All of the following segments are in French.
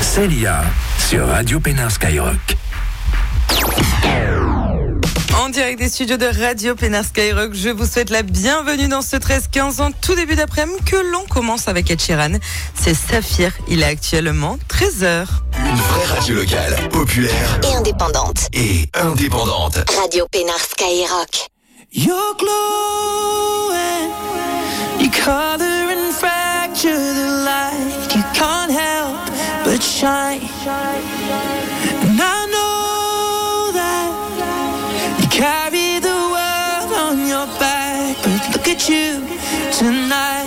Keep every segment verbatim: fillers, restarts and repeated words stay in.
Célia sur Radio Pénard Skyrock. En direct des studios de Radio Pénard Skyrock, je vous souhaite la bienvenue dans ce treize quinze ans, tout début d'après-midi, que l'on commence avec Ed Sheeran. C'est Saphir, il est actuellement treize heures. Une vraie radio locale, populaire et indépendante. Et indépendante. Radio Pénard Skyrock. You're glowing, you color and fracture the light. You can't help but shine. And I know that you carry the world on your back, but look at you tonight.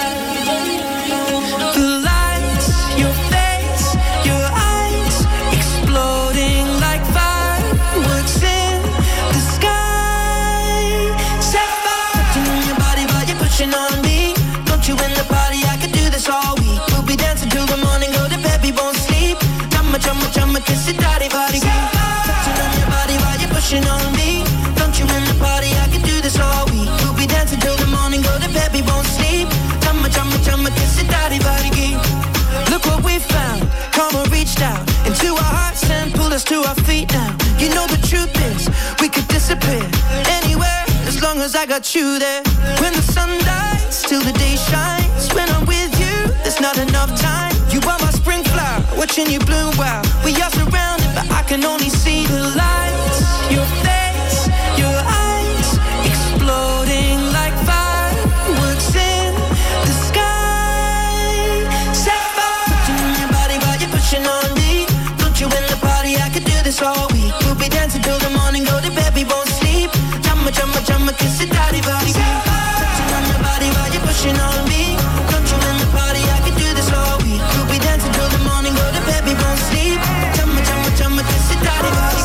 The lights, your face, your eyes, exploding like fireworks in the sky. Sapphire, touching on your body while you're pushing on me. Don't you in the party? I could do this all week. We'll be dancing till the morning, go to bed, we won't sleep. Chumma, chumma, chumma, kiss it, daddy, body. Touching on your body while you're pushing on me. Don't you in the party? I could do this all week. We'll be dancing till the morning, go to bed, we won't sleep. Chumma, chumma, chumma, kiss it, daddy, body. Look what we found. Karma reached out into our hearts and pulled us to our feet now. You know the truth is, we could disappear anywhere as long as I got you there. When the sun dies, till the day shines. When I'm with you, there's not enough time. You are my spring flower, watching you bloom wild. We are surrounded, but I can only see the lights. Your face, your eyes, exploding like fireworks in the sky. Sapphire, touching on your body while you're pushing on me. Don't you in the party? I could do this all week. We'll be dancing till the morning, go to bed, we won't sleep. Chumma, chumma, chumma, kiss it, daddy, body. Touching on your body while you're pushing on me. Don't you in the party? I could do this all week. We'll be dancing till the morning, go to bed, we won't sleep. Chumma, chumma, chumma, kiss it, daddy, body.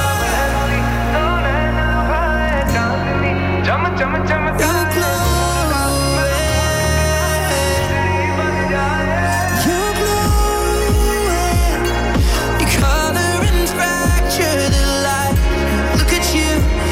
Chumma, chumma, chumma, you're glowing. You're glowing. You color and fracture the light. Look at you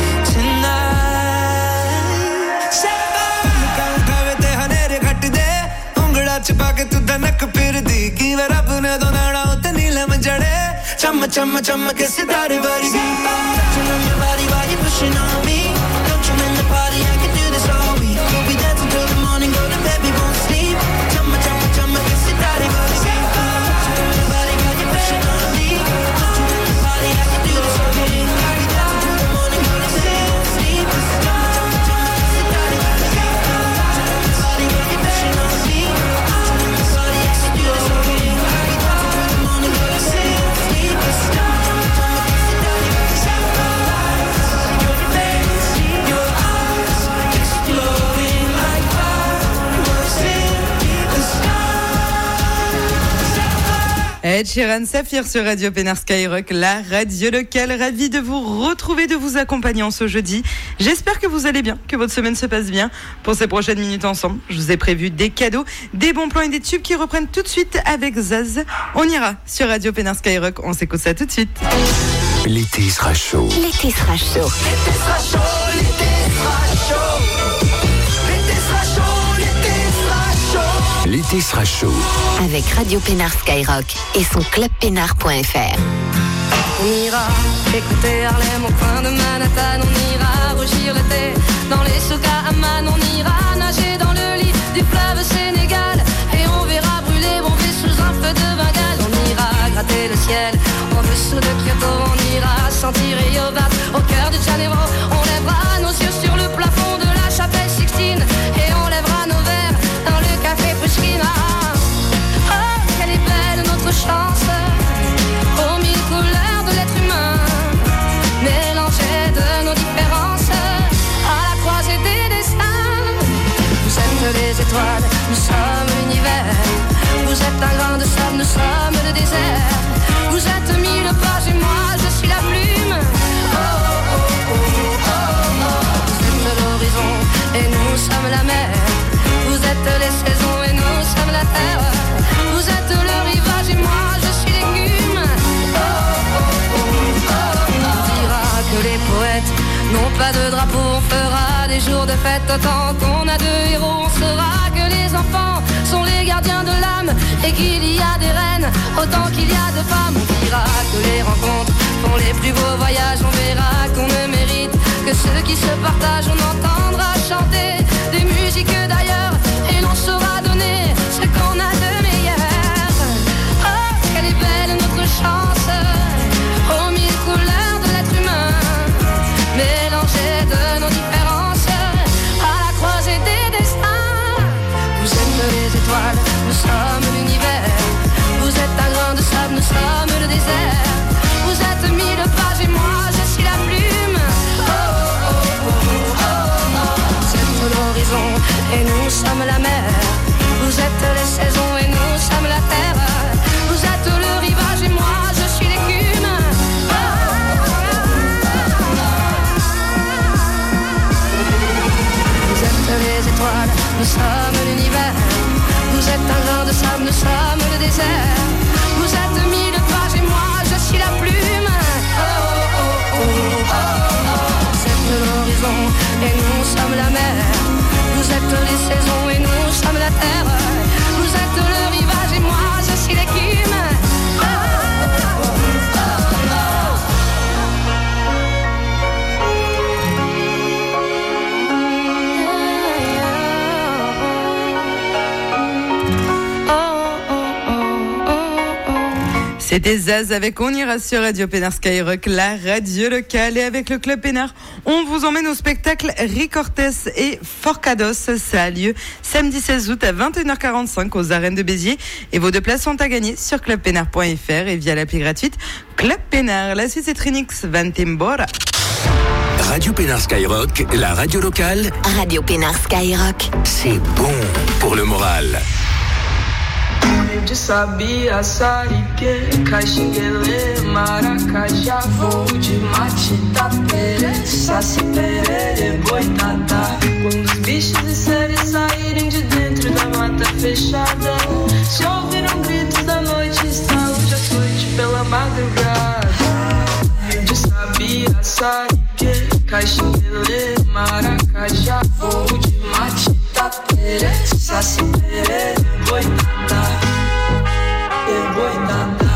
tonight. Sapphire. हनेरे घट दे उंगला छुपा के तू धनक फिर दी की वर अपने दो नाड़ा उते नीलम जड़े चम चम चम के सितारे वर्गी touching on your body while you're pushing on me. Don't you in the party? I can do this all week. We'll be dancing till the morning, go to bed, we won't sleep. Chum chum chum के सितारे वर्गी touching on your body while you're pushing on me. Don't you in the party? I can do this all week. We'll be dancing till the morning, go to bed, we won't sleep. Chum chum chum के सितारे वर्गी touching on your body while you're pushing on me. Don't you in the party? I can do this all week. We'll be dancing till the morning, go to bed, we won't sleep. Chum chum chum के सितारे वर्गी your face, your eyes, exploding like fireworks in the sky. Ed Sheeran, Saphir sur Radio Pénard Skyrock, la radio locale. Ravi de vous retrouver, de vous accompagner en ce jeudi. J'espère que vous allez bien, que votre semaine se passe bien. Pour ces prochaines minutes ensemble, je vous ai prévu des cadeaux, des bons plans et des tubes qui reprennent tout de suite avec Zaz. On ira sur Radio Pénard Skyrock, on s'écoute ça tout de suite. L'été sera chaud. L'été sera chaud. L'été sera chaud, l'été sera chaud. L'été sera chaud, l'été sera chaud. L'été sera chaud. Avec Radio Pénard Skyrock et son club pénard point f r. On ira écouter Harlem au coin de Manhattan. On ira rougir le thé dans les souks à Amman. On ira nager dans le lit du fleuve Sénégal. Et on verra brûler bomber sous un feu de Bengale. On ira gratter le ciel en dessous de Kyoto. On ira sentir Rio Vert au cœur de Janeiro. On lèvera nos yeux sur le plafond de la chapelle Sixtine. Et on lèvera nos verres dans le café Pushkin. Oh, quelle est belle notre chance, aux mille couleurs de l'être humain, mélangées de nos différences, à la croisée des destins. Vous êtes les étoiles, nous sommes l'univers. Vous êtes un grain de sable, nous sommes le désert. Vous êtes mille pages et moi je suis la plume. Oh, oh, oh, oh, oh, oh. Vous êtes l'horizon et nous sommes la mer. Vous êtes les saisons et nous sommes la terre. Vous êtes le rivage et moi je suis l'écume. Oh, oh, oh, oh, oh. On dira que les poètes n'ont pas de drapeau. On fera des jours de fête autant qu'on a de héros. On saura que les enfants sont les gardiens de l'âme et qu'il y a des reines autant qu'il y a de femmes. On dira que les rencontres font les plus beaux voyages. On verra qu'on ne mérite que ceux qui se partagent. On entendra chanter des musiques d'ailleurs et l'on saura donner ce qu'on a de meilleur. Oh, quelle est belle notre chance, aux mille couleurs de l'être humain, mélangées de nos différences, à la croisée des destins. Vous êtes les étoiles, nous sommes l'univers. Vous êtes un grain de sable, nous sommes le désert. Vous êtes mille pages et moi je suis la plume. Oh, oh, oh, oh, oh. Vous êtes l'horizon et nous sommes la mer. Vous êtes les saisons et nous sommes la terre. Vous êtes le rivage et moi je suis l'écume. Oh, oh, oh, oh. Vous êtes les étoiles, nous sommes l'univers. Vous êtes un grain de sable, nous sommes le désert. Vous êtes mille pages et moi je suis la plume. Oh, oh, oh, oh, oh. Vous êtes l'horizon et nous sommes la mer. Vous êtes les saisons et nous sommes la terre. Vous êtes le rivage et moi je suis l'écume. Oh, oh, oh, C'était Zaz avec On ira sur Radio Pénard Skyrock, la radio locale. Et avec le Club Pénard, on vous emmène au spectacle Ricortes et Forcados. Ça a lieu samedi seize août à vingt et une heures quarante-cinq aux arènes de Béziers. Et vos deux places sont à gagner sur club pénard point f r et via l'appli gratuite Club Pénard. La suite c'est Trinix Van Timbora. Radio Pénard Skyrock, la radio locale. Radio Pénard Skyrock. C'est bon pour le moral. De sabia, sarique, caxinguele, maracajá, voo de matita, perê, saci, perê, boitatá. Quando os bichos e seres saírem de dentro da mata fechada, se ouviram gritos da noite, estalo de açoite pela madrugada. De sabia, sarique, caxinguele, maracajá, voo de matita, perê, saci, perê, boitatá. E boitatá.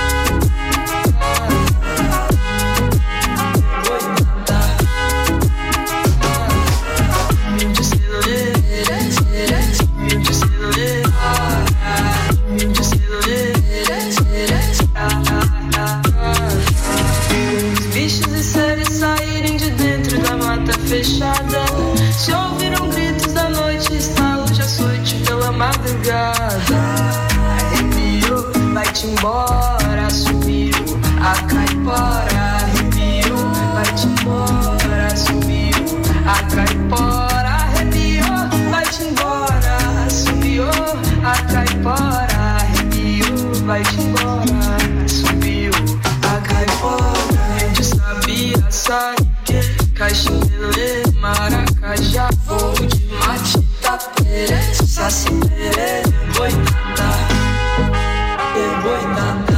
Os bichos e seres saírem de dentro da mata fechada, se ouviram gritos da noite, estalo de açoite pela madrugada. Arrepiou, vai-te embora, subiu a caipora. Arrepiou, vai-te embora, subiu a caipora. Arrepiou, vai-te embora, subiu a caipora. Arrepiou, vai-te embora, subiu a caipora. De sabia, sarique, caxinguele, maracajá, voo de matita, perê, saci, perê, boitatá. E boitatá.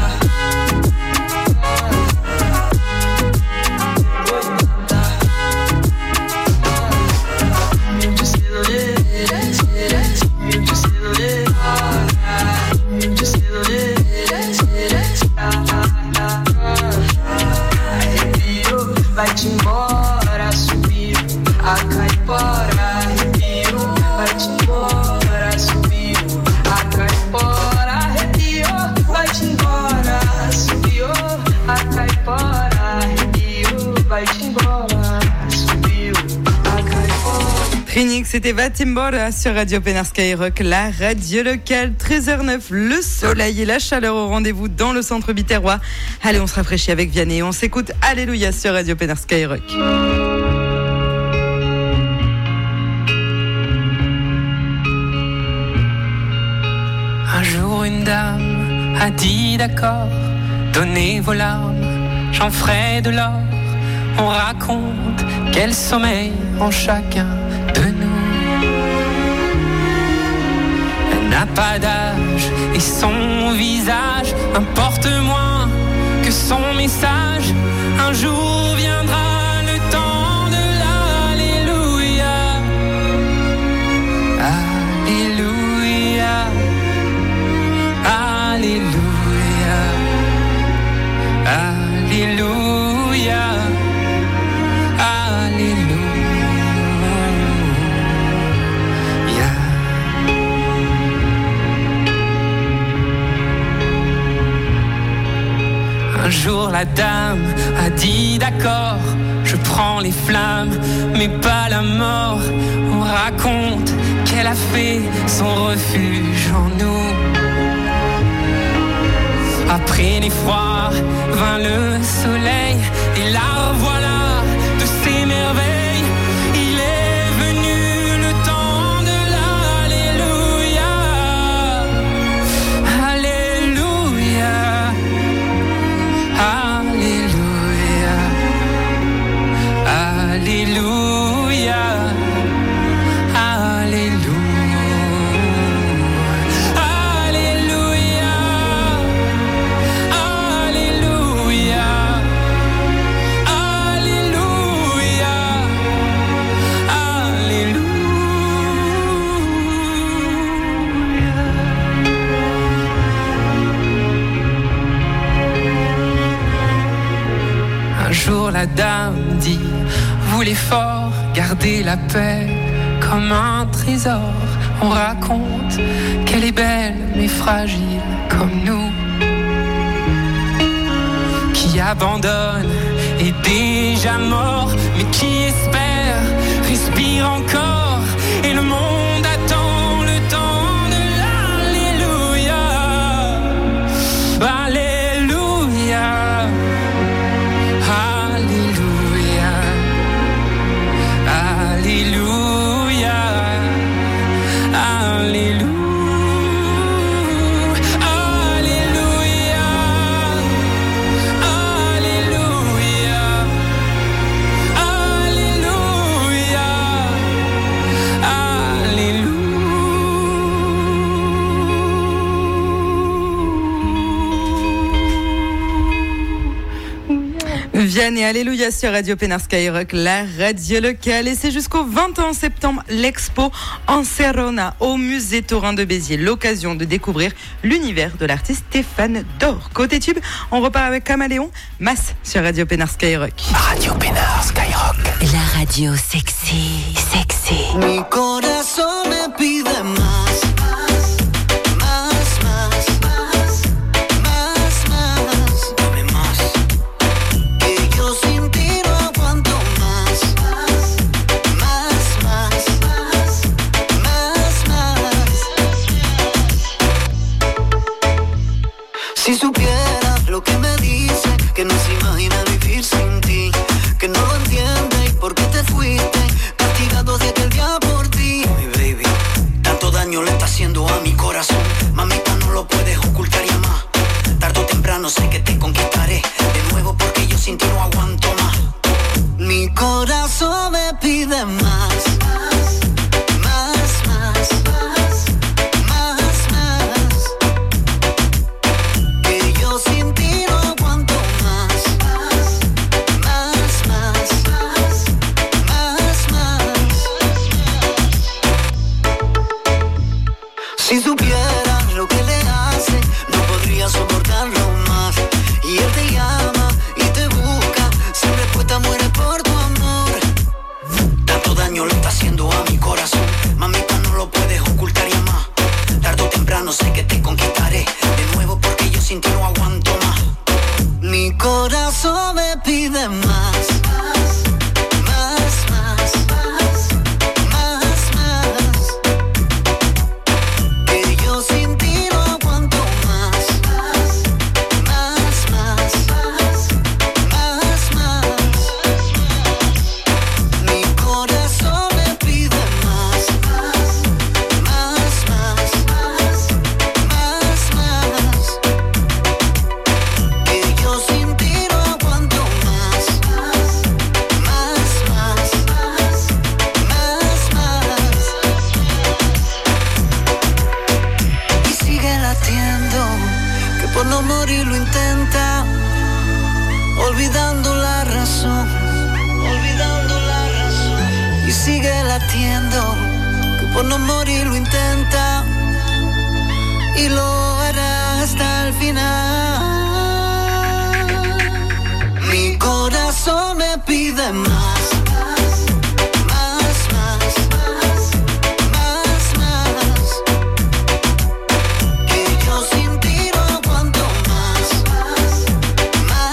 Vai-te embora, subiu a caipora. Arrepiou, vai-te embora, subiu a caipora. Arrepiou, vai-te embora, subiu a caipora. Arrepiou, vai-te embora, subiu a caipora. Trinix, c'était Va Timbora sur Radio Pénard Skyrock, la radio locale. treize heures neuf, le soleil et la chaleur au rendez-vous dans le centre biterrois. Allez, on se rafraîchit avec Vianney. On s'écoute Alléluia sur Radio Pénard Skyrock. Un jour une dame a dit d'accord, donnez vos larmes, j'en ferai de l'or. On raconte quel sommeil en chacun de nous. Elle n'a pas d'âge et son visage importe moins que son message. Un jour viendra le temps de l'Alléluia. Alléluia. Alléluia. Un jour la dame a dit d'accord, je prends les flammes, mais pas la mort. On raconte qu'elle a fait son refuge en nous. Après l'effroi vint le soleil, et la revoilà de ses merveilles. Il est venu le temps de l'Alléluia. Alléluia. Alléluia. Alléluia. La dame dit, voulez fort garder la paix comme un trésor. On raconte qu'elle est belle mais fragile comme nous, qui abandonne est déjà mort, mais qui espère respire encore, et le monde attend le temps de l'Alléluia. Alléluia. Alléluia, Alléluia, Alléluia, Alléluia, Alléluia, Vianney, alléluia sur Radio Pénard Skyrock, la radio locale. Et c'est jusqu'au vingt et un septembre l'expo Encerrona au musée Taurin de Béziers. L'occasion de découvrir l'univers de l'artiste Stéphane Dor. Côté tube, on repart avec Caméléon, Mas sur Radio Pénard Skyrock. Radio Pénard Skyrock. La radio sexy, sexy. Mi corazón me pide más. Si supiera lo que me dice, que no se imagina vivir sin ti, que no lo entiende y por qué te fuiste, castigado de aquel día por ti. Mi baby, tanto daño le está haciendo a mi corazón, mamita no lo puedes ocultar ya más. Tarde o temprano sé que te conquistaré de nuevo porque yo sin ti no aguanto más. Mi corazón me pide más. Si supiera lo que le hace, no podría soportarlo más. Y él te llama y te busca, sin respuesta muere por tu amor. Tanto daño le está haciendo a mi corazón, mamita no lo puedes ocultar ya más. Tarde o temprano sé que te conquistaré de nuevo porque yo sin ti no aguanto más. Mi corazón me pide más. Olvidando la razón, olvidando la razón. Y sigue latiendo, que por no morir lo intenta, y lo hará hasta el final. Mi corazón me pide más. Más,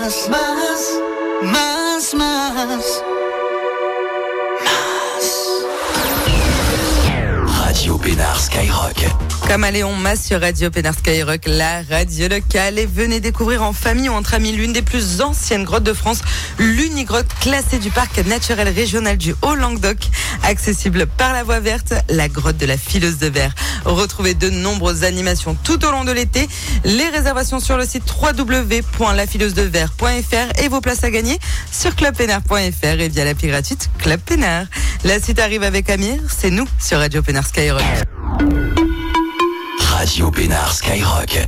más, más, más, más. Radio Pénard Skyrock. Comme à Léon Mas sur Radio Pénard Skyrock, la radio locale. Et venez découvrir en famille ou entre amis l'une des plus anciennes grottes de France, l'Unigrotte classée du parc naturel régional du Haut-Languedoc, accessible par la voie verte, la grotte de la Fileuse de Verre. Retrouvez de nombreuses animations tout au long de l'été. Les réservations sur le site w w w point la fileuse de verre point f r et vos places à gagner sur club pénard point f r et via l'appli gratuite Club Pénard. La suite arrive avec Amir, c'est nous sur Radio Pénard Skyrock. Radio Pénard Skyrock.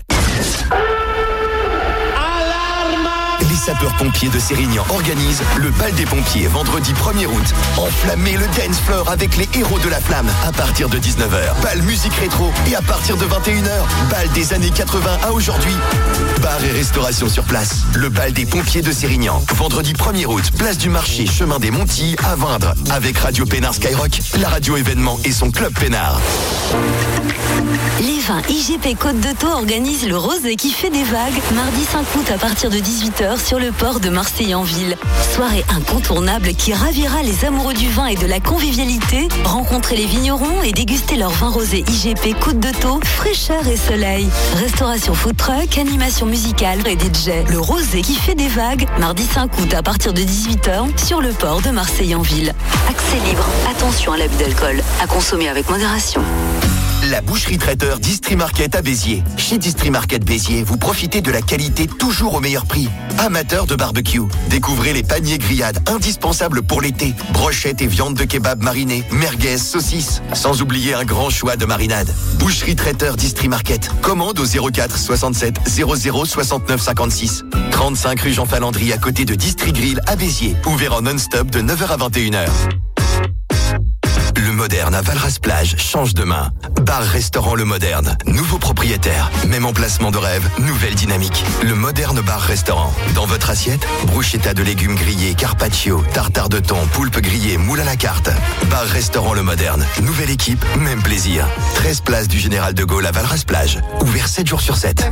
Les sapeurs-pompiers de Sérignan organisent le bal des pompiers vendredi premier août. Enflammez le dance floor avec les héros de la flamme à partir de dix-neuf heures. Bal musique rétro et à partir de vingt et une heures. Bal des années quatre-vingts à aujourd'hui. Bar et restauration sur place. Le bal des pompiers de Sérignan. Vendredi premier août, place du marché, chemin des Montilles à Vindre. Avec Radio Pénard Skyrock, la radio événement et son club Pénard. Les vins I G P Côte de Thau organisent le Rosé qui fait des vagues mardi cinq août à partir de dix-huit heures sur le port de Marseille-en-Ville. Soirée incontournable qui ravira les amoureux du vin et de la convivialité. Rencontrez les vignerons et dégustez leur vin rosé I G P Côte de Thau, fraîcheur et soleil. Restauration food truck, animation musicale et D J. Le Rosé qui fait des vagues mardi cinq août à partir de dix-huit heures sur le port de Marseille-en-Ville. Accès libre. Attention à l'abus d'alcool. À consommer avec modération. La boucherie traiteur Distri Market à Béziers. Chez Distri Market Béziers, vous profitez de la qualité toujours au meilleur prix. Amateurs de barbecue, découvrez les paniers grillades indispensables pour l'été. Brochettes et viande de kebab marinée, merguez, saucisses. Sans oublier un grand choix de marinades. Boucherie traiteur Distri Market. Commande au zéro quatre soixante-sept zéro zéro soixante-neuf cinquante-six. trente-cinq rue Jean Falandry à côté de Distri Grill à Béziers. Ouvert en non-stop de neuf heures à vingt et une heures. Le Moderne à Valras-Plage change de main. Bar-restaurant Le Moderne. Nouveau propriétaire. Même emplacement de rêve. Nouvelle dynamique. Le Moderne Bar-Restaurant. Dans votre assiette, bruschetta de légumes grillés, carpaccio, tartare de thon, poulpe grillé, moule à la carte. Bar-restaurant Le Moderne. Nouvelle équipe, même plaisir. treize place du Général de Gaulle à Valras-Plage. Ouvert sept jours sur sept.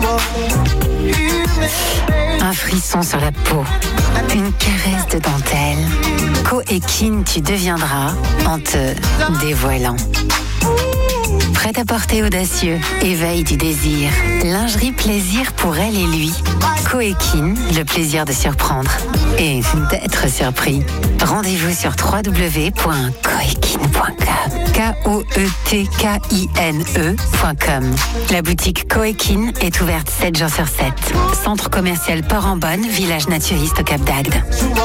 Un frisson sur la peau. Une caresse de dentelle. Coéquine, tu deviendras en te dévoilant. Prêt à porter audacieux, éveil du désir. Lingerie plaisir pour elle et lui. Coéquine, le plaisir de surprendre et d'être surpris. Rendez-vous sur w w w point coéquine point com. K O E T K I N E point com. La boutique Coéquine est ouverte sept jours sur sept. Centre commercial Port-en-Bonne, village naturiste au Cap d'Agde.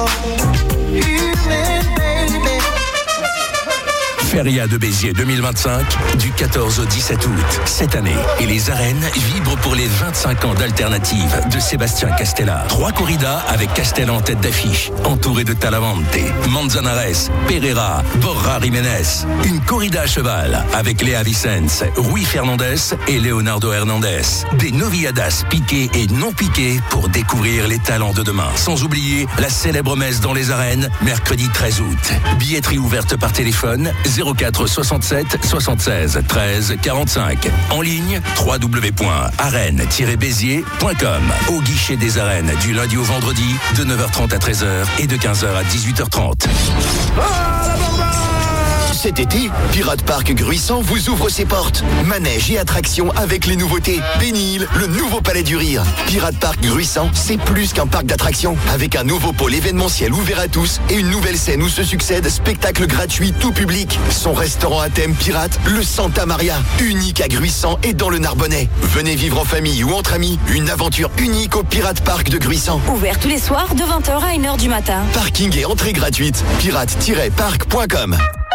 Feria de Béziers deux mille vingt-cinq, du quatorze au dix-sept août. Cette année, et les arènes vibrent pour les vingt-cinq ans d'Alternative de Sébastien Castella. Trois corridas avec Castella en tête d'affiche, entouré de Talavante, Manzanares, Pereira, Borja Jiménez. Une corrida à cheval avec Léa Vicens, Rui Fernandez et Leonardo Hernandez. Des noviadas piquées et non piquées pour découvrir les talents de demain. Sans oublier la célèbre messe dans les arènes, mercredi treize août. Billetterie ouverte par téléphone, zéro quatre soixante-sept soixante-seize treize quarante-cinq. En ligne, w w w point arène tiret béziers point com. Au guichet des arènes du lundi au vendredi de neuf heures trente à treize heures et de quinze heures à dix-huit heures trente. Cet été, Pirate Park Gruissant vous ouvre ses portes. Manège et attractions avec les nouveautés. Bénil, le nouveau palais du rire. Pirate Park Gruissant, c'est plus qu'un parc d'attractions. Avec un nouveau pôle événementiel ouvert à tous et une nouvelle scène où se succèdent spectacles gratuits tout public. Son restaurant à thème pirate, le Santa Maria, unique à Gruissant et dans le Narbonnais. Venez vivre en famille ou entre amis une aventure unique au Pirate Park de Gruissant. Ouvert tous les soirs de vingt heures à une heure du matin. Parking et entrée gratuite. pirate tiret park point com.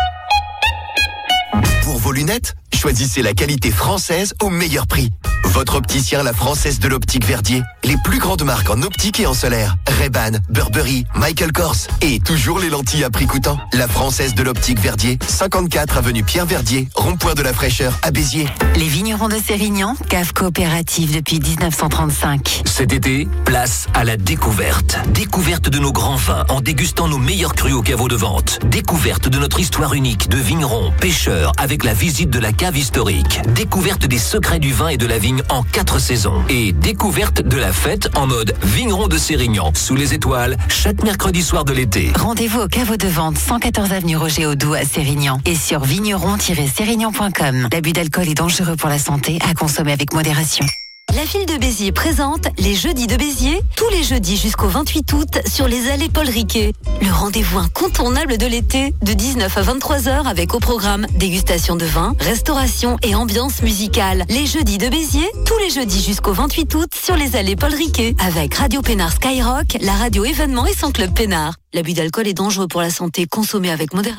Pour vos lunettes, choisissez la qualité française au meilleur prix. Votre opticien La Française de l'Optique Verdier. Les plus grandes marques en optique et en solaire. Ray-Ban, Burberry, Michael Kors. Et toujours les lentilles à prix coûtant. La Française de l'Optique Verdier, cinquante-quatre avenue Pierre Verdier, rond-point de la Fraîcheur à Béziers. Les vignerons de Sérignan, cave coopérative depuis dix-neuf cent trente-cinq. Cet été, place à la découverte. Découverte de nos grands vins en dégustant nos meilleurs crus au caveau de vente. Découverte de notre histoire unique de vignerons, pêcheurs, avec la visite de la cave historique. Découverte des secrets du vin et de la vigne en quatre saisons. Et découverte de la fête en mode vigneron de Sérignan. Sous les étoiles, chaque mercredi soir de l'été. Rendez-vous au caveau de vente cent quatorze avenue Roger Audoux à Sérignan et sur vigneron tiret sérignan point com. L'abus d'alcool est dangereux pour la santé, à consommer avec modération. La ville de Béziers présente les Jeudis de Béziers, tous les jeudis jusqu'au vingt-huit août sur les allées Paul Riquet. Le rendez-vous incontournable de l'été, de dix-neuf à vingt-trois heures avec au programme dégustation de vin, restauration et ambiance musicale. Les Jeudis de Béziers, tous les jeudis jusqu'au vingt-huit août sur les allées Paul Riquet avec Radio Pénard Skyrock, la radio événement et son club Pénard. L'abus d'alcool est dangereux pour la santé, consommé avec modération.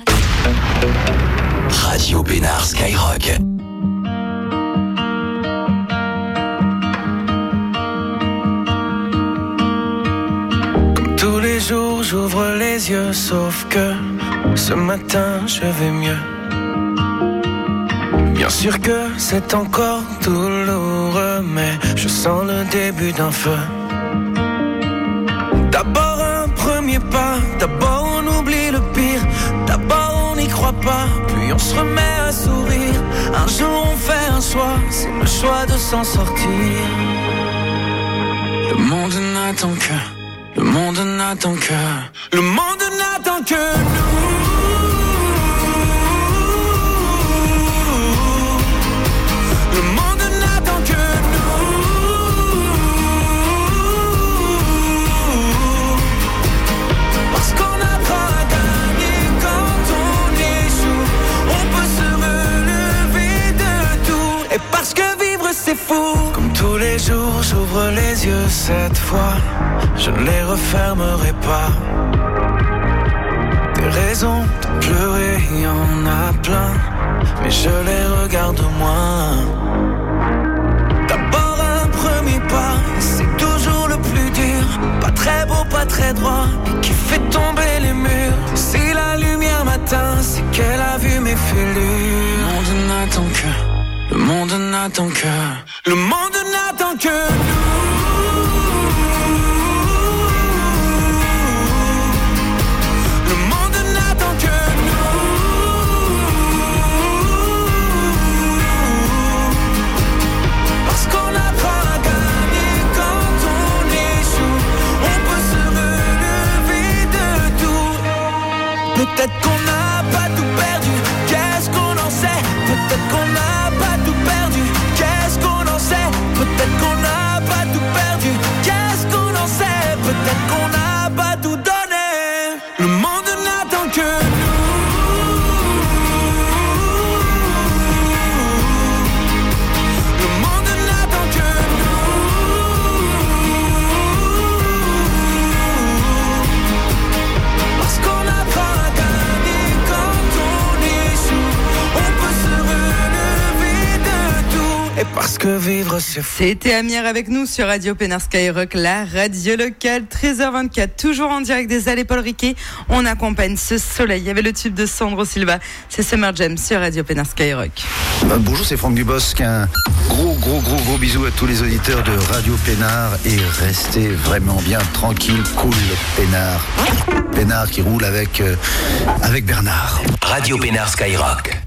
Radio Pénard Skyrock. Tous les jours j'ouvre les yeux, sauf que ce matin je vais mieux. Bien sûr que c'est encore douloureux, mais je sens le début d'un feu. D'abord un premier pas, d'abord on oublie le pire, d'abord on n'y croit pas, puis on se remet à sourire. Un jour on fait un choix, c'est le choix de s'en sortir. Le monde n'attend que Le monde n'attend que Le monde n'attend que nous. Le monde n'attend que nous. Parce qu'on apprend à gagner quand on échoue. On peut se relever de tout. Et parce que vivre c'est fou. Comme tous les jours j'ouvre les yeux cette fois. Je ne les refermerai pas. Des raisons de pleurer, il y en a plein, mais je les regarde moins. D'abord un premier pas, c'est toujours le plus dur. Pas très beau, pas très droit, et qui fait tomber les murs. Si la lumière m'atteint, c'est qu'elle a vu mes fêlures. Le monde n'attend que, le monde n'attend que, le monde n'attend que nous. Peut-être qu'on n'a pas tout perdu, qu'est-ce qu'on en sait? Peut-être qu'on n'a pas tout perdu, qu'est-ce qu'on en sait? Peut-être qu'on n'a pas tout perdu, qu'est-ce qu'on en sait? Peut-être qu'on n'a pas tout donné. Le monde n'attend que nous. Le monde n'attend que nous. Parce qu'on apprend à gagner quand on échoue. On peut se relever de tout. Et parce que vivre c'est fou. C'était Amir avec nous sur Radio Pénard Skyrock, la radio locale, treize heures vingt-quatre, toujours en direct des allées Paul Riquet. On accompagne ce soleil. Il y avait le tube de Sandro Silva, c'est Summer Jam sur Radio Pénard Skyrock. Euh, bonjour, c'est Franck Dubosc. Un gros, gros, gros, gros bisou à tous les auditeurs de Radio Pénard et restez vraiment bien tranquille, cool, Pénard. Pénard qui roule avec, euh, avec Bernard. Radio Pénard Skyrock.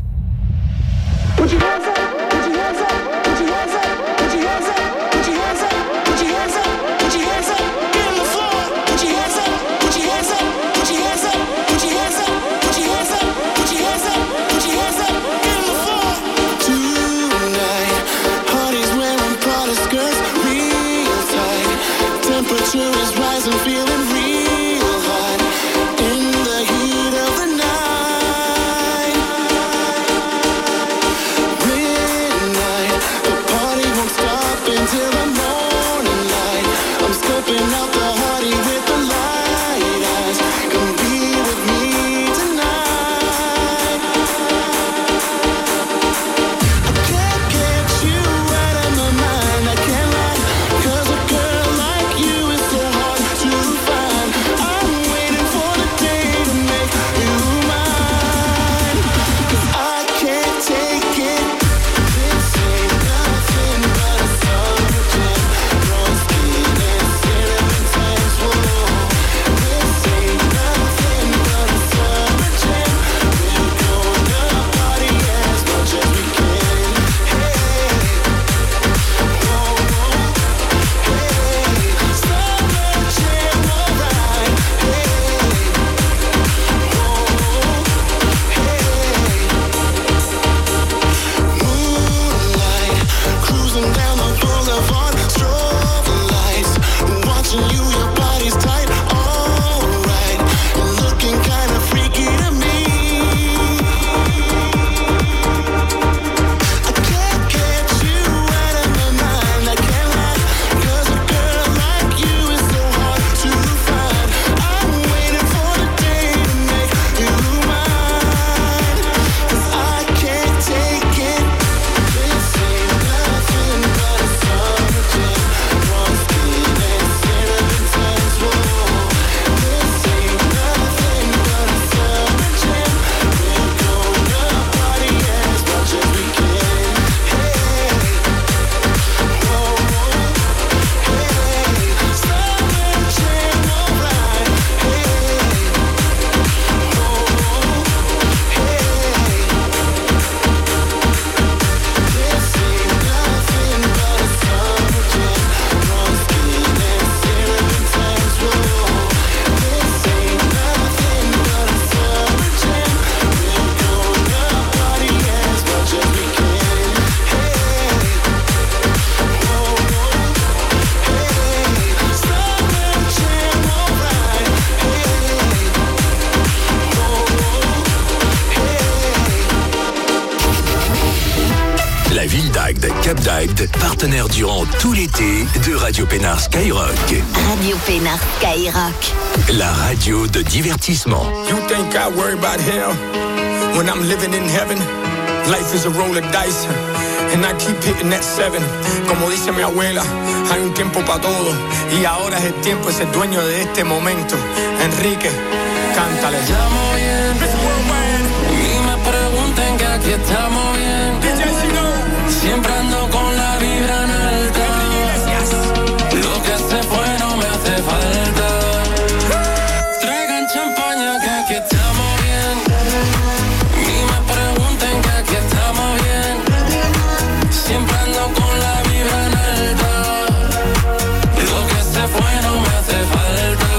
Cap d'Agde, partenaire durant tout l'été de Radio Pénard Skyrock. Radio Pénard Skyrock. La radio de divertissement. You think I worry about hell when I'm living in heaven? Life is a roll of dice and I keep hitting that seven. Como dice mi abuela, hay un tiempo para todo y ahora es el tiempo de ser dueño de este momento. Enrique, cántale. Estamos bien, y me pregunten que aquí estamos bien. Siempre ando con la vibra en alta. Lo que se fue no me hace falta. Traigan champaña que aquí estamos bien. Y me pregunten que aquí estamos bien. Siempre ando con la vibra en alta. Lo que se fue no me hace falta.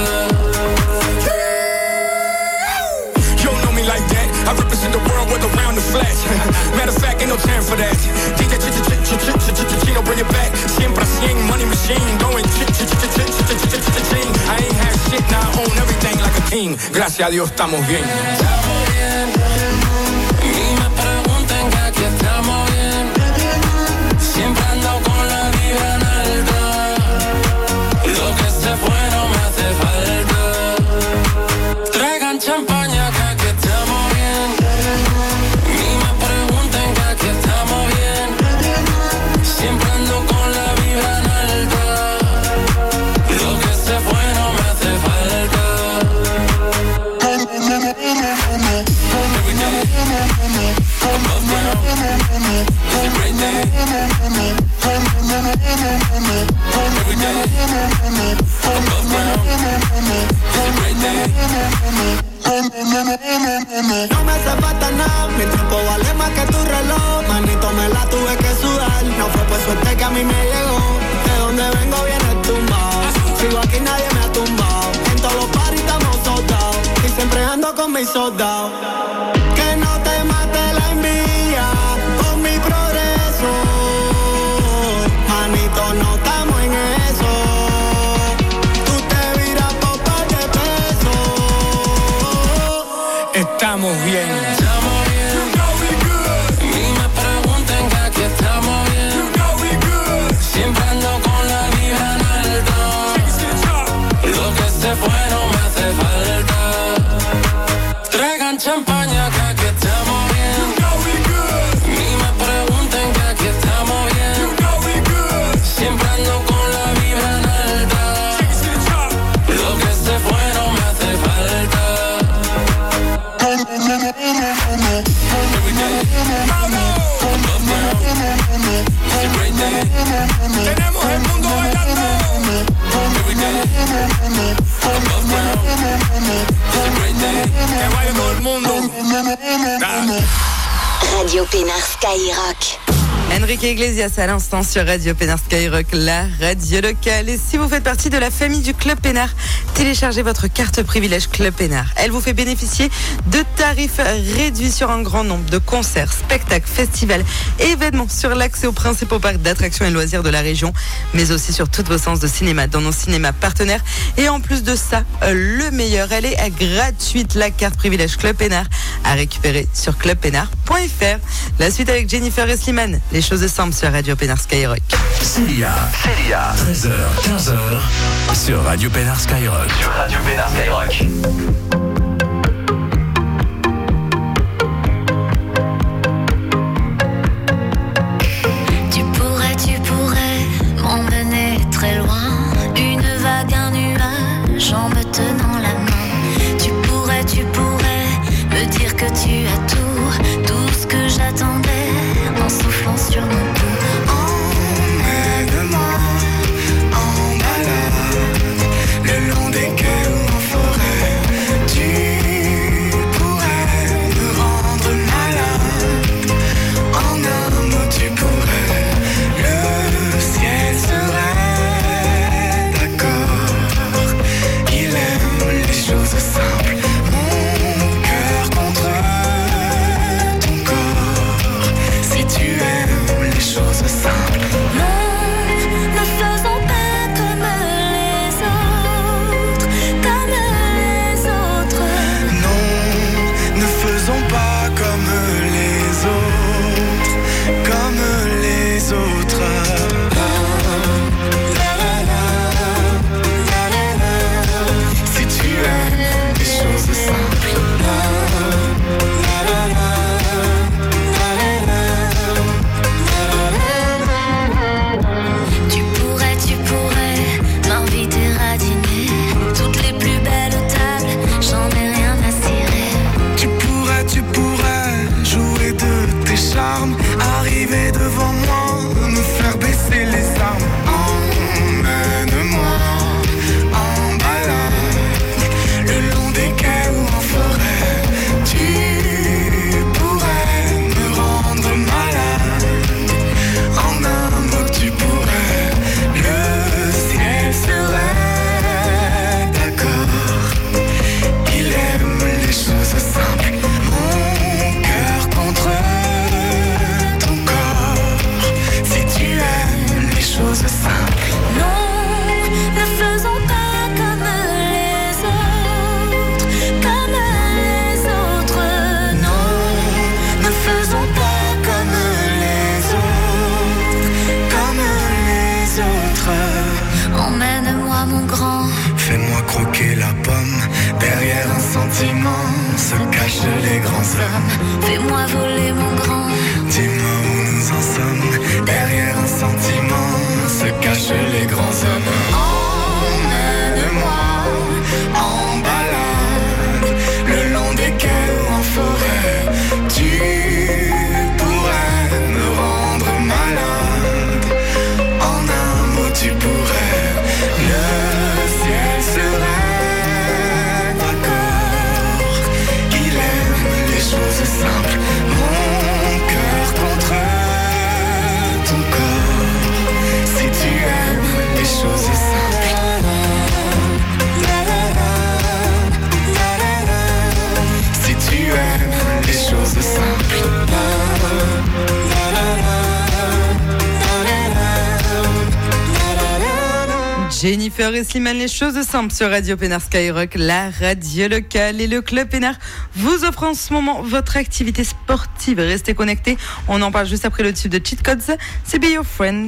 You don't know me like that. I represent the world with around the flash. Matter of fact, ain't no time for that. D J Chino, bring it back. Siempre cien, money machine, going I ain't had shit, now I own everything like a king. Gracias a Dios estamos bien. Estamos bien. Y me pregunten que aquí estamos bien. Siempre ando con la vibra en alta. Lo que se fue no me hace falta. Traigan champaña que aquí estamos bien. Y me pregunten que aquí estamos bien. Siempre ando con la vibra en alta. Lo que se fue no me hace falta. Every day, above ground, it's a great day. Every day, above ground, it's a great day. No me hace falta nada, mi tiempo vale más que tu reloj. Manito, me la tuve que sudar. No fue por suerte que a mí me llegó. De donde vengo viene tumbado. Sigo aquí, nadie me ha tumbado. En todos los paris estamos soldados. Y siempre ando con mis soldados. Que no te mate la envidia con mi progreso. Manito, no estamos en eso. Tú te viras por par de pesos. Estamos bien. Estamos bien. You know we good. Y me pregunten que aquí estamos bien. You know we good. Siempre ando con la vibra en alta. Lo que se fue no me hace falta. Traigan champaña que aquí estamos bien. You know we good. Y me pregunten que aquí estamos bien. You know we good. Siempre ando con la vibra en alta. Lo que se fue no me hace falta. Every day, above ground, it's a great day. Tenemos el mundo bailando. Every day, above ground, it's a great day. Que baile todo el mundo. Radio Pénard Skyrock. Enrique Iglesias à l'instant sur Radio Pénard Skyrock, la radio locale. Et si vous faites partie de la famille du Club Pénard, téléchargez votre carte privilège Club Pénard. Elle vous fait bénéficier de tarifs réduits sur un grand nombre de concerts, spectacles, festivals, événements, sur l'accès aux principaux parcs d'attractions et loisirs de la région, mais aussi sur toutes vos séances de cinéma dans nos cinémas partenaires. Et en plus de ça, le meilleur, elle est gratuite, la carte privilège Club Pénard, à récupérer sur club pénard point f r. La suite avec Jennifer et Slimane. Les choses semblent sur Radio Pénard Skyrock. Célia, Célia, treize heures, quinze heures, sur Radio Pénard Skyrock. Sur Radio Pénard Skyrock. Tu pourrais, tu pourrais m'emmener très loin. Une vague, un nuage en me tenant la main. Tu pourrais, tu pourrais me dire que tu as tout, tout ce que j'attendais. En soufflant sur mon cou. Emmène-moi en balade le long des quais ou en forêt. Tu pourrais me rendre malade. En un mot tu pourrais. Le ciel serait d'accord. Il aime les choses simples. Mon cœur contre ton corps. Si tu aimes les choses emmène-moi mon grand. Fais-moi croquer la pomme. Derrière un sentiment se cachent les grands hommes. Fais-moi voler mon grand. Dis-moi où nous en sommes. Derrière un sentiment se cachent les grands hommes. Emmène-moi en balade, le long des quais ou en forêt. Tu pourrais me rendre malade. En un mot tu pourrais. Le ciel serait d'accord. Il aime les choses simples. Mon cœur contre ton corps. Si tu aimes les choses simples. Si tu aimes les choses simples. Jennifer et Slimane, les choses simples sur Radio Pénard Skyrock, la radio locale. Et le Club Pénard vous offre en ce moment votre activité sportive. Restez connectés, on en parle juste après le tube de Cheat Codes, c'est Be Your Friend.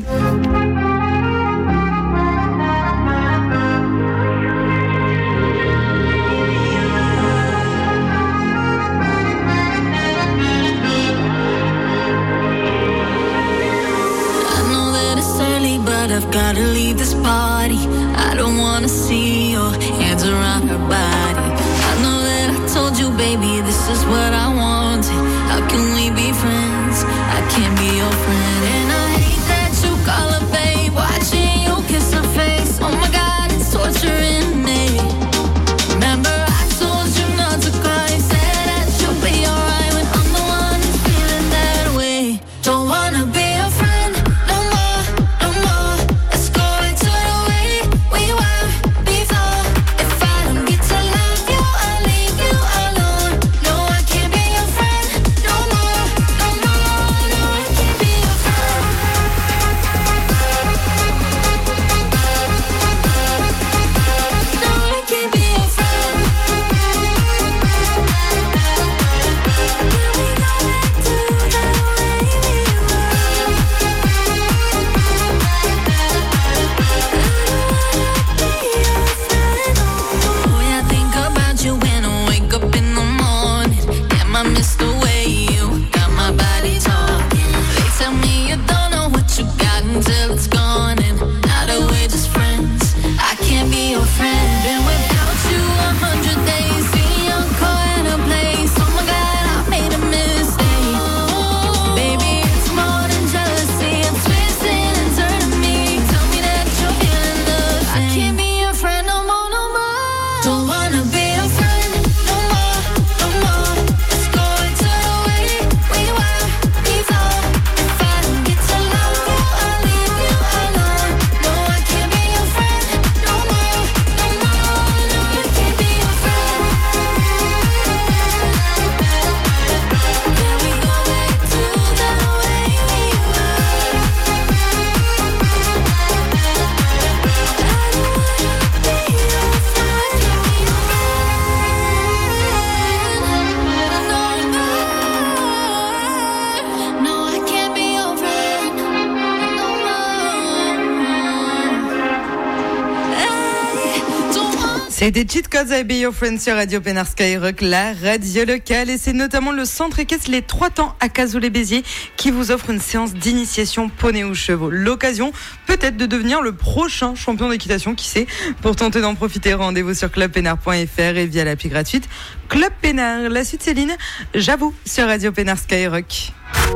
But I've gotta leave this party. I don't wanna see your hands around her body. I know that I told you, baby, this is what I wanted. How can we be friends? I can't be your friend. And I hate that you call her babe, watching you kiss her face. Oh my God, it's torturing me. Remember I told you not to cry, said that you'll be alright when I'm the one who's feeling that way. Don't wanna be your friend no more, no more. Let's go back to the way we were before. If I don't get to love you, I'll leave you alone. No, I can't be your friend no more, no more. No, I can't be your friend. No, I can't be your friend. Boy, I think about you when I wake up in the morning. Damn, I miss the way you got my body talking. They tell me you don't know what you got until it's gone, and now that we're just friends, I can't be your friend. Been without you a hundred days, see your car in a place. Oh my God, I made a mistake. Baby, it's more than jealousy. It's twisting and turning me. Tell me that you're feeling the same. I can't be your friend no more, no more. Don't wanna be your friend no more, no more. Let's go back to the way we were before. If I don't get to love you, I'll leave you alone. No, I can't be your friend no more, no more. No, I can't be your friend. Can we go back to the way we were? No, I can't be your friend no more. C'était Cheat Codes et Be Your Friend sur Radio Pénard Skyrock, la radio locale. Et c'est notamment le centre équestre Les Trois Temps à Cazoulé-Béziers qui vous offre une séance d'initiation poney ou chevaux. L'occasion peut-être de devenir le prochain champion d'équitation, qui sait. Pour tenter d'en profiter, rendez-vous sur club pénard point f r et via l'appli gratuite Club Pénard. La suite, Céline, j'avoue, sur Radio Pénard Skyrock.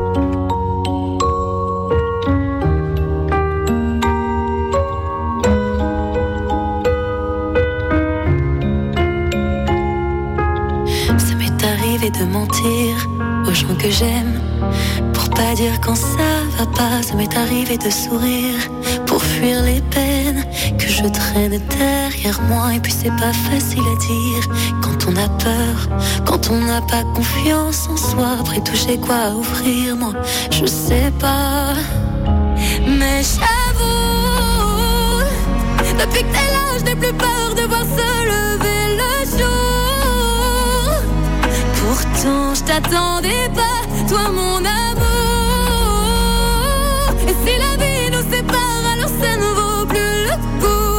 Ça m'est arrivé de mentir aux gens que j'aime pour pas dire quand ça va pas. Ça m'est arrivé de sourire pour fuir les peines que je traîne derrière moi. Et puis c'est pas facile à dire quand on a peur, quand on n'a pas confiance en soi. Après tout j'ai quoi à offrir, moi je sais pas. Mais j'avoue, depuis que t'es là je n'ai plus peur de voir se lever le jour. Pourtant je t'attendais pas, toi mon amour. Et si la vie nous sépare, alors ça ne vaut plus le coup.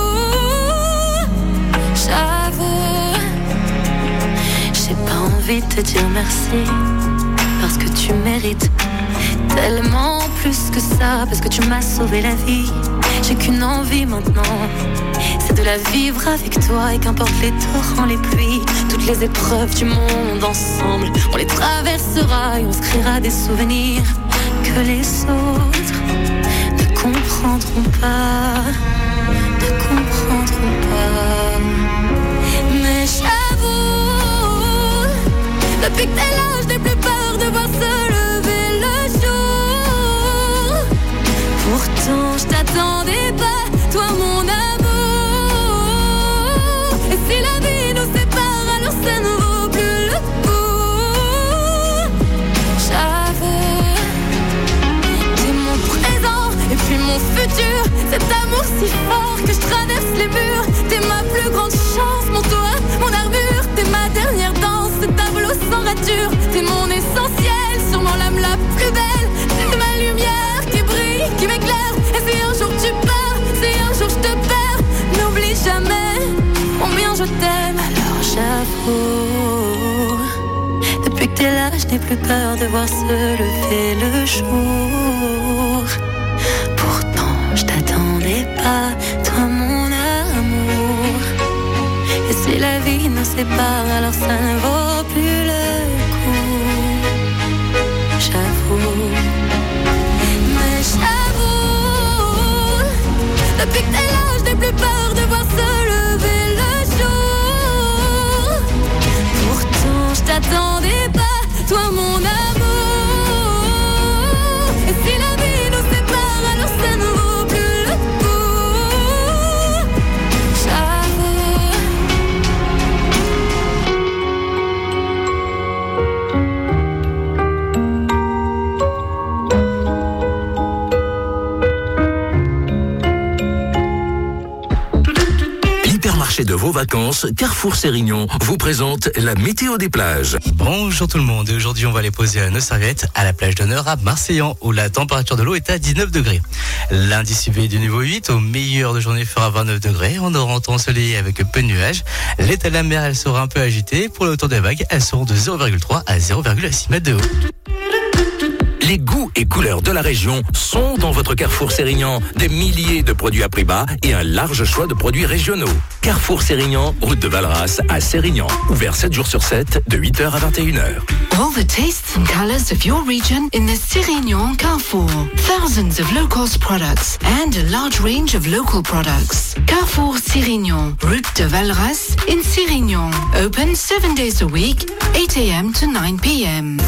te dire merci, parce que tu mérites tellement plus que ça, parce que tu m'as sauvé la vie. J'ai qu'une envie maintenant, c'est de la vivre avec toi. Et qu'importe les torrents, les pluies, toutes les épreuves du monde ensemble, on les traversera et on se créera des souvenirs que les autres ne comprendront pas, ne comprendront pas. Mais j'avoue, depuis que t'es là, je n'ai plus peur de voir se lever le jour. Pourtant je t'attendais pas, toi mon amour. Et si la vie nous sépare, alors ça ne vaut plus le coup. J'avoue, t'es mon présent et puis mon futur. Cet amour si fort que je traverse les murs. T'es ma plus grande chance, mon toit, mon armure. T'es ma dernière danse, ce tableau sans rature. T'es mon essentiel, sûrement l'âme la plus belle. T'es ma lumière qui brille, qui m'éclaire. Et si un jour tu pars, si un jour je te perds, n'oublie jamais combien je t'aime. Alors j'avoue, depuis que t'es là, je n'ai plus peur de voir se lever le jour. Pourtant je t'attendais pas, toi mon amour. Et si la vie nous sépare, alors ça ne vaut plus le coup. J'avoue, mais j'avoue, depuis que t'es là, je n'ai plus peur de voir se lever le jour. Pourtant je t'attendais pas, toi mon amour. Et si la vie nous sépare, alors ça ne vaut plus le coup. J'avoue. L'hypermarché de vos vacances, Carrefour Sérignon, vous présente la météo des plages. Bonjour tout le monde, et aujourd'hui on va aller poser nos serviettes à la plage d'honneur à Marseillan, où la température de l'eau est à dix-neuf degrés. L'indice U V du niveau huit, au meilleur de journée fera vingt-neuf degrés, on aura un temps ensoleillé avec peu de nuages. L'état de la mer, elle sera un peu agitée, pour le hauteur des vagues, elles seront de zéro virgule trois à zéro virgule six mètres de haut. Les goûts et couleurs de la région sont dans votre Carrefour Sérignan. Des milliers de produits à prix bas et un large choix de produits régionaux. Carrefour Sérignan, route de Valras à Sérignan. Ouvert sept jours sur sept, de huit heures à vingt et une heures. All the tastes and colors of your region in the Sérignan Carrefour. Thousands of low-cost products and a large range of local products. Carrefour Sérignan, route de Valras in Sérignan. Open seven days a week, eight a.m. to nine p.m.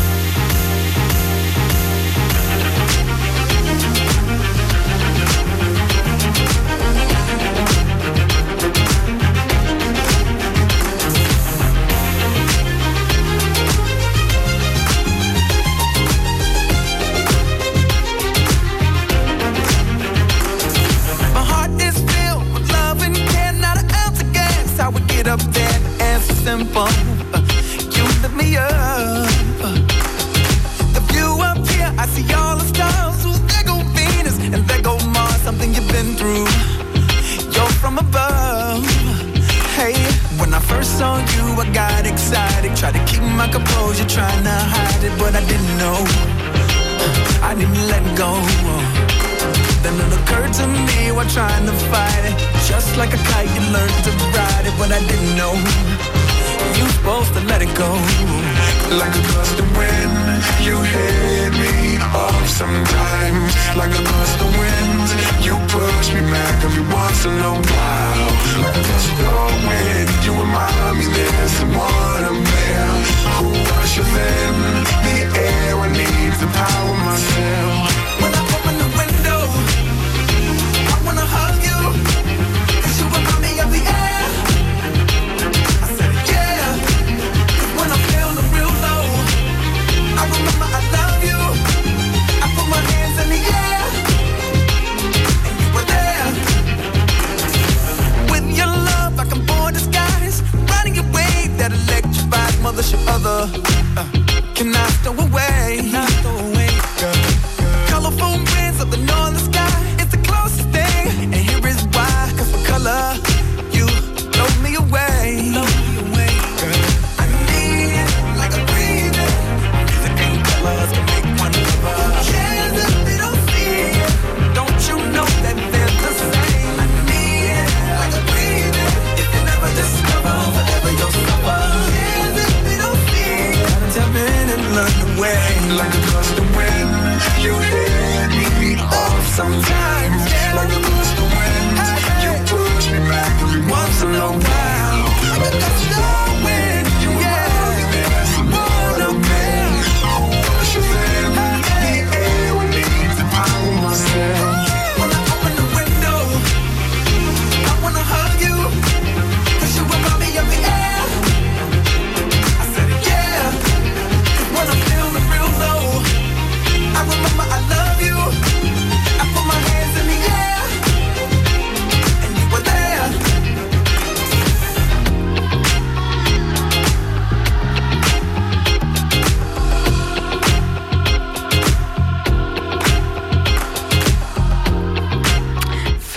Up there, answer simple. You lift me up. The view up here, I see all the stars. Ooh, there go Venus and there go Mars. Something you've been through. You're from above. Hey, when I first saw you, I got excited. Tried to keep my composure, trying to hide it, but I didn't know. I didn't let go. Then it occurred to me while trying to fight it. Just like a kite, you learned to ride it, but I didn't know you were supposed to let it go. Like a gust of wind, you hit me off sometimes. Like a gust of wind, you push me back every once in a while. Like a gust of wind, you remind me there's someone up there who rushes in the air. I need to power myself. When I open the window, I wanna hug you, 'cause you remind me of the air. I said yeah, 'cause when I'm feeling real low, I remember I love you. I put my hands in the air, and you were there.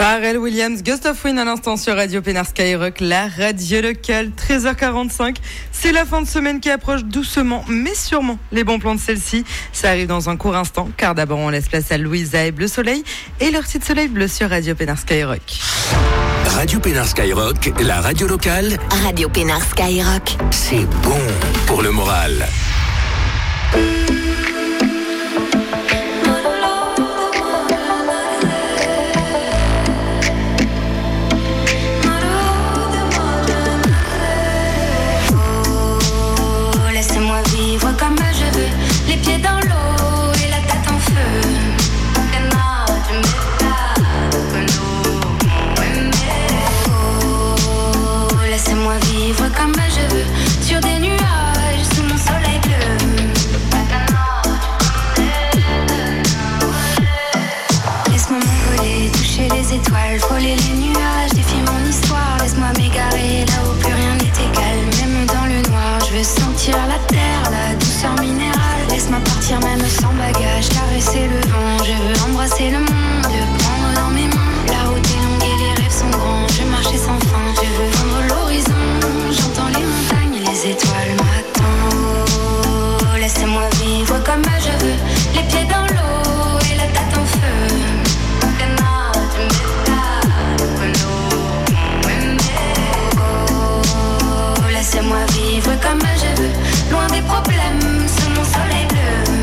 Pharrell Williams, Gust of Wind à l'instant sur Radio Pénard Skyrock, la radio locale, treize heures quarante-cinq. C'est la fin de semaine qui approche doucement, mais sûrement. Les bons plans de celle-ci, ça arrive dans un court instant, car d'abord on laisse place à Louisa et Bleu Soleil, et leur titre Soleil Bleu sur Radio Pénard Skyrock. Radio Pénard Skyrock, la radio locale. Radio Pénard Skyrock. C'est bon pour le moral. Comme je veux, les pieds dans l'eau et la tête en feu. Oh, laissez-moi vivre comme je veux, sur des nuages, sous mon soleil bleu. Laisse-moi m'envoler, toucher les étoiles, frôler les nuages, défier mon histoire. Laisse-moi m'égarer là où plus rien n'est égal, même dans le noir. Je veux sentir la terre, la douceur minérale. Laisse-moi partir même sans bagage, caresser le vent. Je veux embrasser le monde, prendre dans mes mains. La route est longue et les rêves sont grands. Je veux marcher sans fin, je veux vendre l'horizon. J'entends les montagnes et les étoiles m'attendent. Oh, laissez-moi vivre comme je veux, les pieds dans l'eau et la tête en feu. Oh, laissez-moi vivre comme je veux, loin des problèmes, sous mon soleil bleu.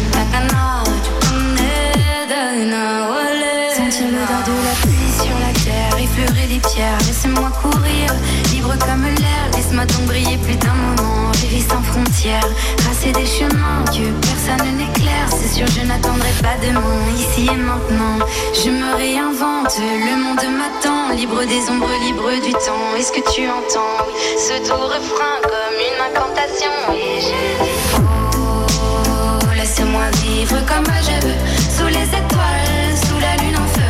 Sentir l'odeur de la pluie sur la terre, effleurer les pierres, laissez-moi courir, libre comme l'air. Laisse-moi donc briller plus d'un moment, vivre sans frontières, tracer des chemins que personne n'éclaire. C'est sûr je n'attendrai pas demain, ici et maintenant. Je me réinvente, le monde m'attend, libre des ombres, libre du temps. Est-ce que tu entends ce doux refrain comme une incantation? Et je dis oh, laissez-moi vivre comme je veux, sous les étoiles, sous la lune en feu.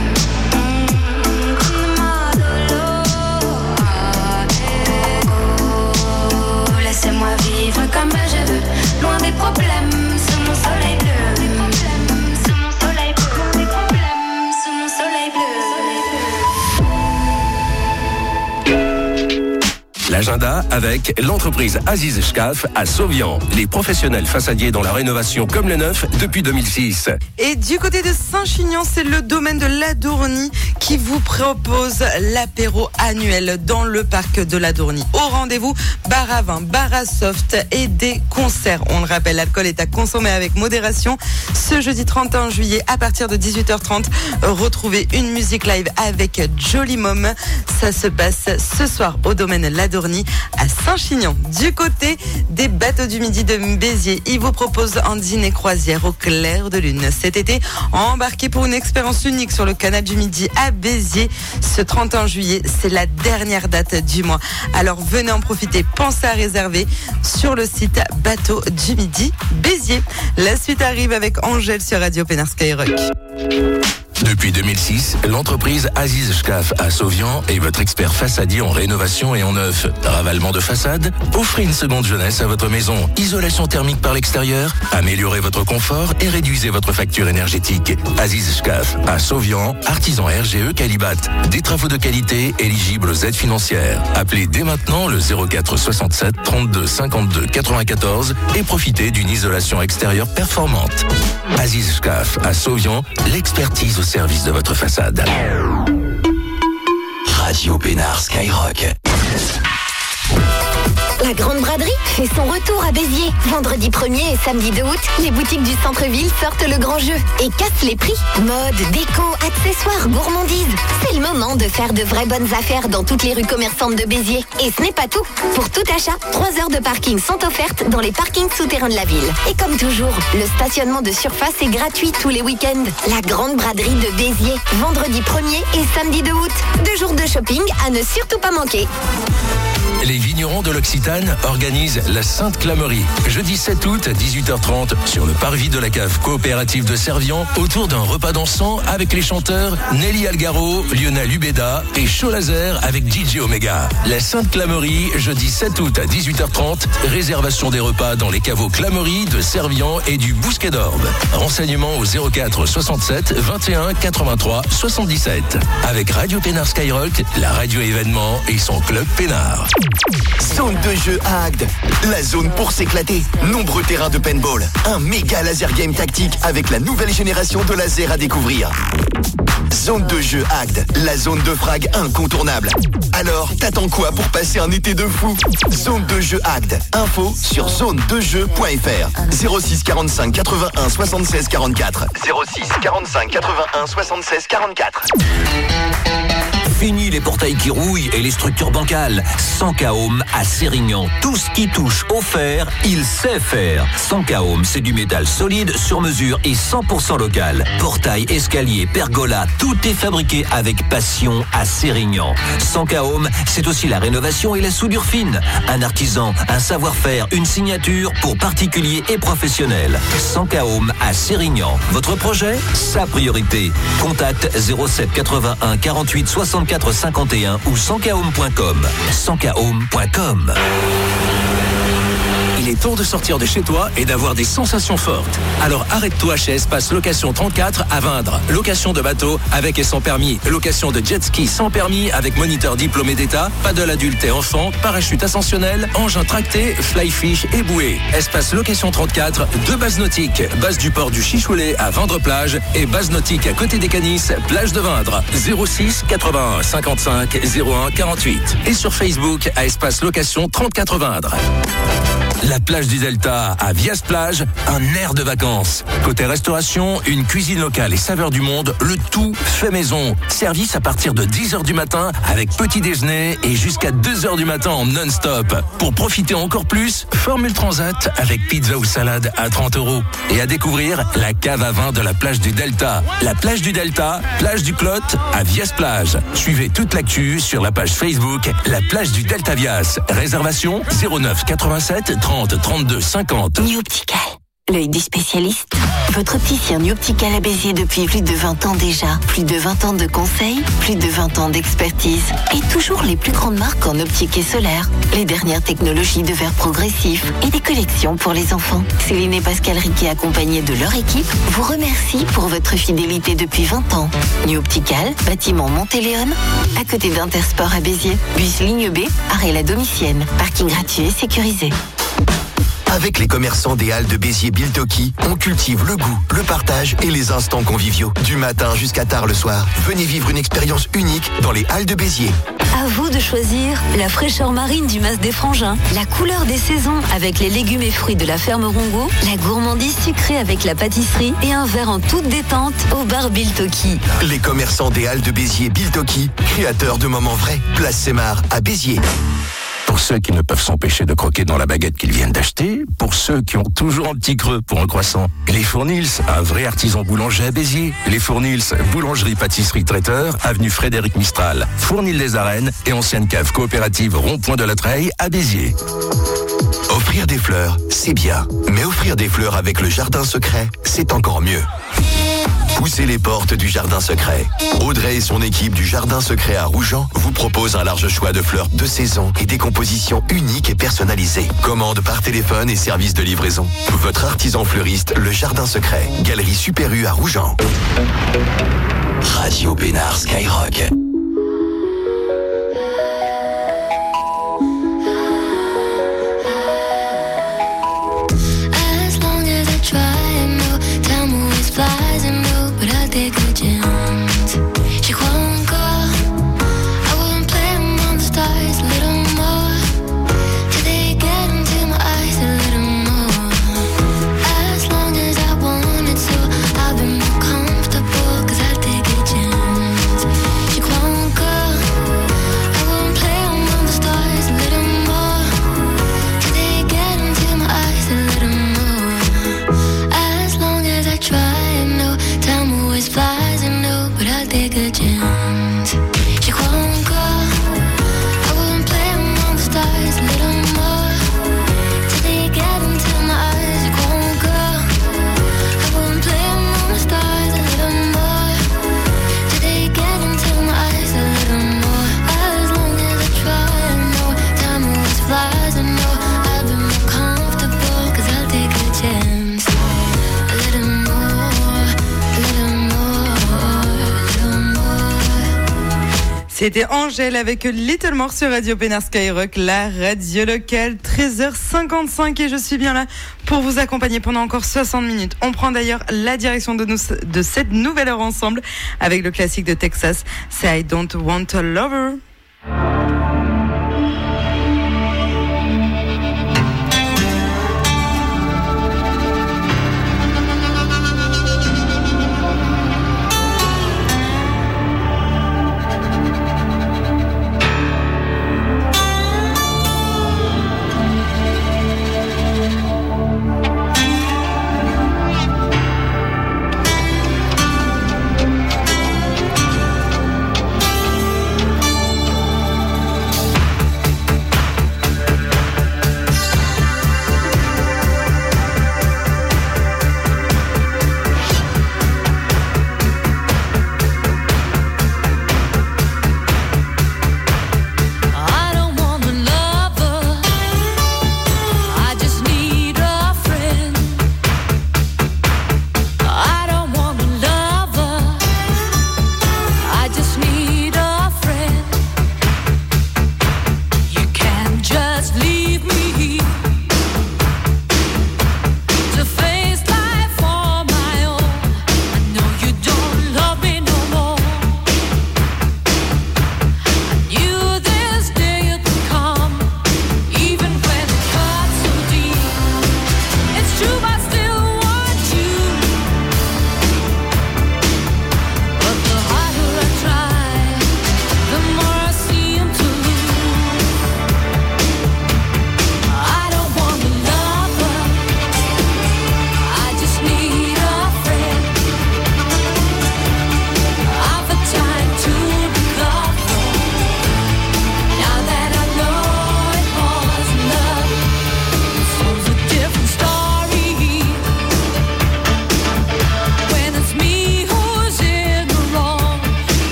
Oh, laissez-moi vivre comme je veux, loin des problèmes, sous mon soleil bleu. Sous mon soleil bleu, des problèmes, sous mon soleil bleu. L'agenda avec l'entreprise Aziz Shkaf à Sauvian. Les professionnels façadiers dans la rénovation comme le neuf depuis deux mille six. Et du côté de Saint-Chinian, c'est le domaine de l'Adourny qui vous propose l'apéro annuel dans le parc de l'Adourny. Au rendez-vous, bar à vin, bar à soft et des concerts. On le rappelle, l'alcool est à consommer avec modération. Ce jeudi trente et un juillet, à partir de dix-huit heures trente, retrouvez une musique live avec Jolly Mom. Ça se passe ce soir au domaine l'Adourny à Saint-Chinian. Du côté des bateaux du midi de Béziers, ils vous proposent un dîner croisière au clair de lune. Cet été, embarquez pour une expérience unique sur le canal du Midi à Béziers. Ce trente et un juillet, c'est la dernière date du mois. Alors venez en profiter, pensez à réserver sur le site Bateau du Midi Béziers. La suite arrive avec Angèle sur Radio Pénard Skyrock. Depuis deux mille six, l'entreprise Aziz Shkaf à Sauvian est votre expert façadier en rénovation et en neuf. Ravalement de façade, offrez une seconde jeunesse à votre maison. Isolation thermique par l'extérieur, améliorez votre confort et réduisez votre facture énergétique. Aziz Shkaf à Sauvian, artisan R G E Calibat. Des travaux de qualité éligibles aux aides financières. Appelez dès maintenant le zéro quatre soixante-sept trente-deux cinquante-deux quatre-vingt-quatorze et profitez d'une isolation extérieure performante. Aziz Shkaf à Sauvian, l'expertise au service de votre façade. Radio Pénard Skyrock. La Grande Braderie fait son retour à Béziers. Vendredi premier et samedi deux août, les boutiques du centre-ville sortent le grand jeu et cassent les prix. Mode, déco, accessoires, gourmandises. C'est le moment de faire de vraies bonnes affaires dans toutes les rues commerçantes de Béziers. Et ce n'est pas tout. Pour tout achat, trois heures de parking sont offertes dans les parkings souterrains de la ville. Et comme toujours, le stationnement de surface est gratuit tous les week-ends. La Grande Braderie de Béziers, vendredi premier et samedi deux août. Deux jours de shopping à ne surtout pas manquer. Les vignerons de l'Occitane organisent la Sainte Clamerie. Jeudi sept août à dix-huit heures trente sur le parvis de la cave coopérative de Servian autour d'un repas dansant avec les chanteurs Nelly Algaro, Lionel Ubeda et Show Laser avec D J Omega. La Sainte Clamerie, jeudi sept août à dix-huit heures trente. Réservation des repas dans les caveaux Clamerie de Servian et du Bousquet d'Orbe. Renseignements au zéro quatre soixante-sept vingt et un quatre-vingt-trois soixante-dix-sept. Avec Radio Pénard Skyrock, la radio événement et son club Pénard. Zone de jeu à Agde, la zone pour s'éclater. Nombreux terrains de paintball, un méga laser game tactique avec la nouvelle génération de lasers à découvrir. Zone de jeu Agde, la zone de frag incontournable. Alors, t'attends quoi pour passer un été de fou? Zone de jeu Agde, info sur zone de jeu point f r. zéro six quarante-cinq quatre-vingt-un soixante-seize quarante-quatre. zéro six quarante-cinq quatre-vingt-un soixante-seize quarante-quatre. Fini les portails qui rouillent et les structures bancales. Sankahome à Sérignan. Tout ce qui touche au fer, il sait faire. Sankahome, c'est du métal solide, sur mesure et cent pour cent local. Portail, escalier, pergola, tout est fabriqué avec passion à Sérignan. Sankahome, c'est aussi la rénovation et la soudure fine. Un artisan, un savoir-faire, une signature pour particuliers et professionnels. Sankahome à Sérignan. Votre projet, sa priorité. Contact zéro sept quatre-vingt-un quarante-huit soixante-quatre cinquante et un ou sankahome point com. sankahome point com. Il est temps de sortir de chez toi et d'avoir des sensations fortes. Alors arrête-toi chez Espace Location trente-quatre à Vindre. Location de bateau avec et sans permis. Location de jet ski sans permis avec moniteur diplômé d'État. Paddle adulte et enfant. Parachute ascensionnel. Engin tracté. Fly fish et bouée. Espace Location trente-quatre. Deux bases nautiques. Base du port du Chichoulet à Vindre-Plage. Et base nautique à côté des Canis. Plage de Vindre. zéro six quatre-vingt-un cinquante-cinq zéro un quarante-huit. Et sur Facebook à Espace Location trente-quatre Vindre. La plage du Delta à Vias Plage, un air de vacances. Côté restauration, une cuisine locale et saveurs du monde, le tout fait maison. Service à partir de dix heures du matin avec petit déjeuner et jusqu'à deux heures du matin en non-stop. Pour profiter encore plus, Formule Transat avec pizza ou salade à trente euros. Et à découvrir la cave à vin de la plage du Delta. La plage du Delta, plage du Clot à Vias Plage. Suivez toute l'actu sur la page Facebook La plage du Delta Vias. Réservation zéro neuf quatre-vingt-sept trente trente-deux cinquante. New Optical, l'œil des spécialistes. Votre opticien New Optical à Béziers depuis plus de vingt ans déjà. Plus de vingt ans de conseils, plus de vingt ans d'expertise. Et toujours les plus grandes marques en optique et solaire. Les dernières technologies de verre progressif et des collections pour les enfants. Céline et Pascal Riquet, accompagnés de leur équipe, vous remercient pour votre fidélité depuis vingt ans. New Optical, bâtiment Montéléon, à côté d'Intersport à Béziers. Bus ligne B, arrêt la Domitienne. Parking gratuit et sécurisé. Avec les commerçants des Halles de Béziers Biltoki, on cultive le goût, le partage et les instants conviviaux. Du matin jusqu'à tard le soir, venez vivre une expérience unique dans les Halles de Béziers. À vous de choisir la fraîcheur marine du Mas des Frangins, la couleur des saisons avec les légumes et fruits de la ferme Rongo, la gourmandise sucrée avec la pâtisserie et un verre en toute détente au bar Biltoki. Les commerçants des Halles de Béziers Biltoki, créateurs de moments vrais. Place Sémar à Béziers. Pour ceux qui ne peuvent s'empêcher de croquer dans la baguette qu'ils viennent d'acheter, pour ceux qui ont toujours un petit creux pour un croissant, les Fournils, un vrai artisan boulanger à Béziers. Les Fournils, boulangerie, pâtisserie, traiteur, avenue Frédéric Mistral, Fournil des Arènes et ancienne cave coopérative Rond-Point de la Treille à Béziers. Offrir des fleurs, c'est bien. Mais offrir des fleurs avec le jardin secret, c'est encore mieux. Poussez les portes du Jardin Secret. Audrey et son équipe du Jardin Secret à Rougeant vous proposent un large choix de fleurs de saison et des compositions uniques et personnalisées. Commande par téléphone et service de livraison. Votre artisan fleuriste, le Jardin Secret. Galerie Super U à Rougeant. Radio Pénard Skyrock. J'y crois encore. I wouldn't play among the stars a little more. Till they get into my eyes a little more. As long as I wanted to, I've been more comfortable. Cause I take a chance. J'y crois C'était Angèle avec Little More sur Radio Pénard Skyrock, la radio locale, treize heures cinquante-cinq et je suis bien là pour vous accompagner pendant encore soixante minutes. On prend d'ailleurs la direction de, nous, de cette nouvelle heure ensemble avec le classique de Texas, c'est I Don't Want a Lover.